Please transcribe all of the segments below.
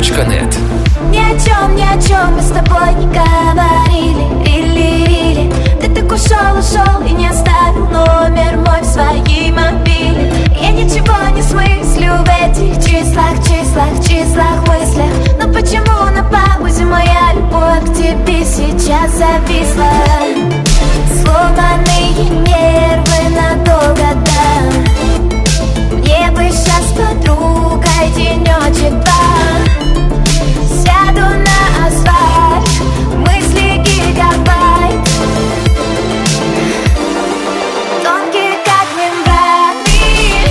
Муз-ТВ.нет. Ни о чем мы с тобой не говорили. Или ты так ушел и не оставил номер мой в своей мобиле. Я ничего не смыслю в этих числах, мыслях. Но почему на паузе моя любовь к тебе сейчас зависла? Сломанные нервы надолго, да. Мне бы сейчас с подругой денечек-два. Сяду на асфальт, мысли гигабайт. Тонкие, как мембраны,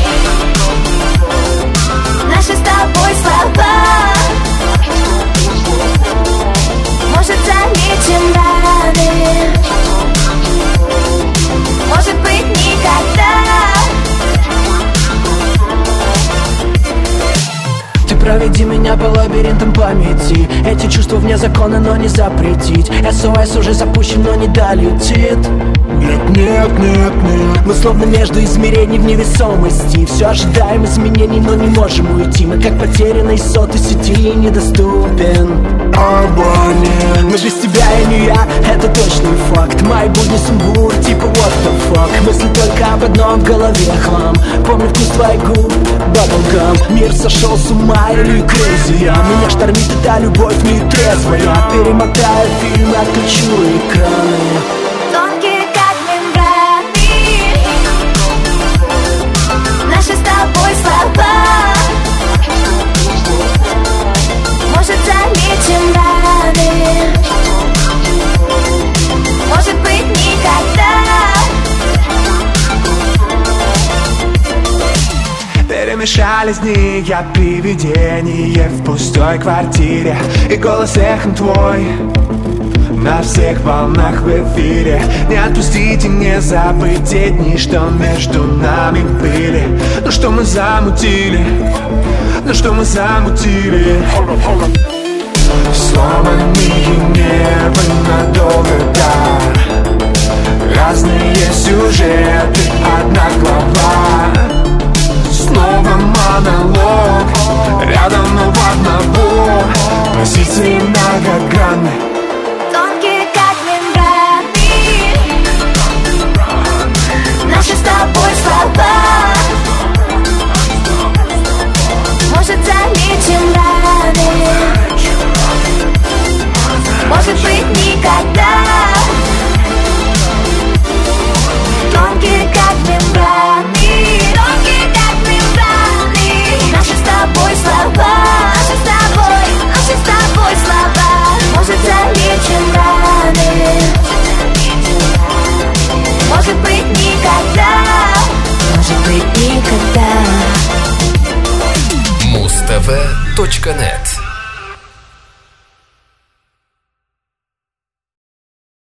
наши с тобой слова. Может, залечим раны, может быть, никогда. Проведи меня по лабиринтам памяти. Эти чувства вне закона, но не запретить. СОС уже запущен, но не долетит. Нет. Мы словно между измерений в невесомости. Все ожидаем изменений, но не можем уйти. Мы как потерянный сотой сети, недоступен абонент. Но без тебя я не я, это точный факт. Мои будни сумбур, типа what the fuck. Мысли только об одном в голове хлам. Помню вкус твоих губ, bubblegum. Мир сошел с ума или crazy. Меня штормит эта любовь нетрезвая. Перемотаю фильм, отключу экраны. Тонкие, как мембраны, наши с тобой слова. Может, залечим раны, может быть, никогда. Перемешались дни, я привидение в пустой квартире. И голос эхом твой на всех волнах в эфире. Не отпустить и не забыть те дни, что между нами были. Ну что мы замутили, Сломанные нервы надолго, да. Разные сюжеты, одна глава. Снова монолог, рядом, но в одного. Позиции многогранны. Тонкие, как мембраны, наши с тобой слова. Может, залечим раны, может быть, никогда. Тонкие, как мембраны, наши с тобой слова, наши с тобой слова. Может, залечим раны, может быть, никогда, может быть, никогда. Муз-ТВ.нет.